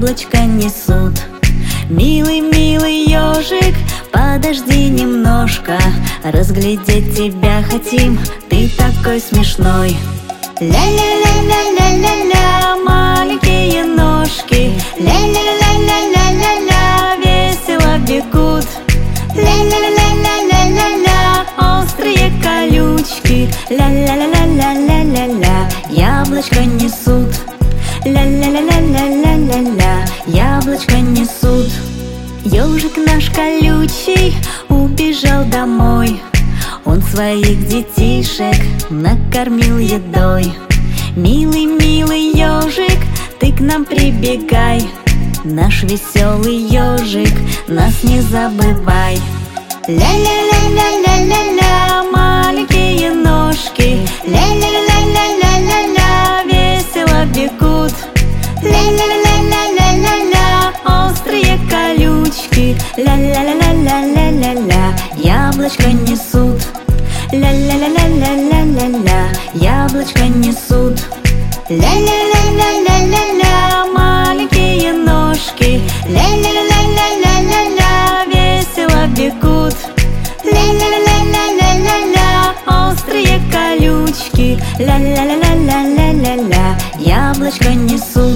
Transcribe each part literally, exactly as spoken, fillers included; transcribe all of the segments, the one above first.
яблочко несут. Милый, милый ежик, подожди немножко, разглядеть тебя хотим, ты такой смешной. Ля-ля-ля-ля-ля-ля-ля, маленькие ножки, ля-ля-ля-ля-ля-ля-ля, весело бегут. Ля-ля-ля-ля-ля-ля-ля, острые колючки, ля-ля-ля-ля-ля-ля-ля, яблочко несут. Ля-ля-ля-ля-ля-ля-ля, яблочко несут. Ежик наш колючий убежал домой, он своих детишек накормил едой. Милый, милый ежик, ты к нам прибегай, наш веселый ежик, нас не забывай. Ля-ля-ля-ля-ля-ля-ля, маленькие ножки, ля-ля-ля-ля-ля-ля-ля, весело бегут. Ля-ля-ля-ля-ля-ля-ля, острые колючки, ля-ля-ля-ля-ля-ля-ля, яблочко несут. Ля-ля-ля-ля-ля-ля-ля, яблочко несут. Ля-ля-ля-ля-ля-ля-ля, маленькие ножки, ля-ля-ля-ля-ля-ля-ля, весело бегут. Ля-ля-ля-ля-ля-ля-ля, острые колючки, ля-ля-ля-ля-ля-ля-ля, яблочко несут.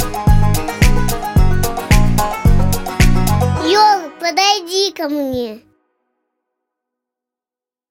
Ёлка, подойди ко мне.